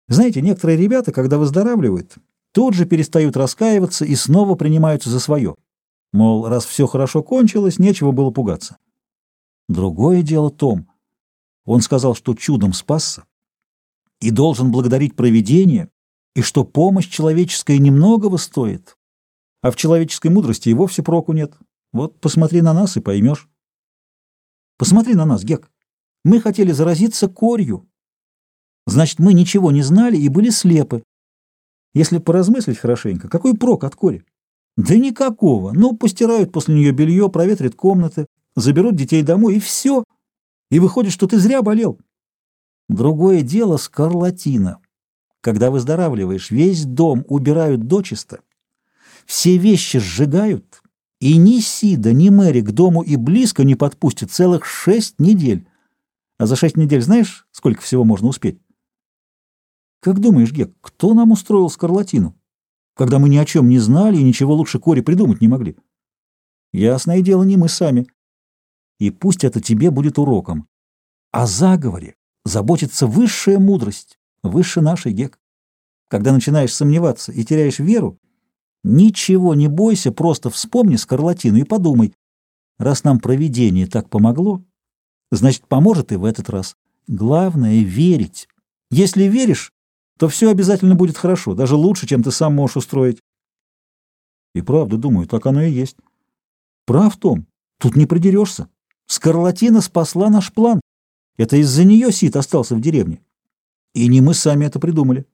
Знаете, некоторые ребята, когда выздоравливают, тут же перестают раскаиваться и снова принимаются за свое. Мол, раз все хорошо кончилось, нечего было пугаться. Другое дело Том. Он сказал, что чудом спасся и должен благодарить провидение, и что помощь человеческая немногого стоит, а в человеческой мудрости и вовсе проку нет. Вот посмотри на нас и поймешь. Посмотри на нас, Гек. Мы хотели заразиться корью. Значит, мы ничего не знали и были слепы. Если поразмыслить хорошенько, какой прок от кори? Да никакого. Ну, постирают после нее белье, проветрят комнаты, заберут детей домой, и все. И выходит, что ты зря болел. Другое дело скарлатина. Когда выздоравливаешь, весь дом убирают дочисто, все вещи сжигают, и ни Сида, ни Мэри к дому и близко не подпустят целых 6 недель. А за 6 недель знаешь, сколько всего можно успеть? Как думаешь, Гек, кто нам устроил скарлатину, когда мы ни о чем не знали и ничего лучше кори придумать не могли? Ясное дело, не мы сами. И пусть это тебе будет уроком. О заговоре заботится высшая мудрость, выше нашей, Гек. Когда начинаешь сомневаться и теряешь веру, ничего не бойся, просто вспомни скарлатину и подумай. Раз нам провидение так помогло, значит, поможет и в этот раз. Главное — верить. Если веришь, то все обязательно будет хорошо, даже лучше, чем ты сам можешь устроить. И правда, думаю, так оно и есть. Прав, Том, тут не придерешься. Скарлатина спасла наш план. Это из-за нее Сид остался в деревне. И не мы сами это придумали.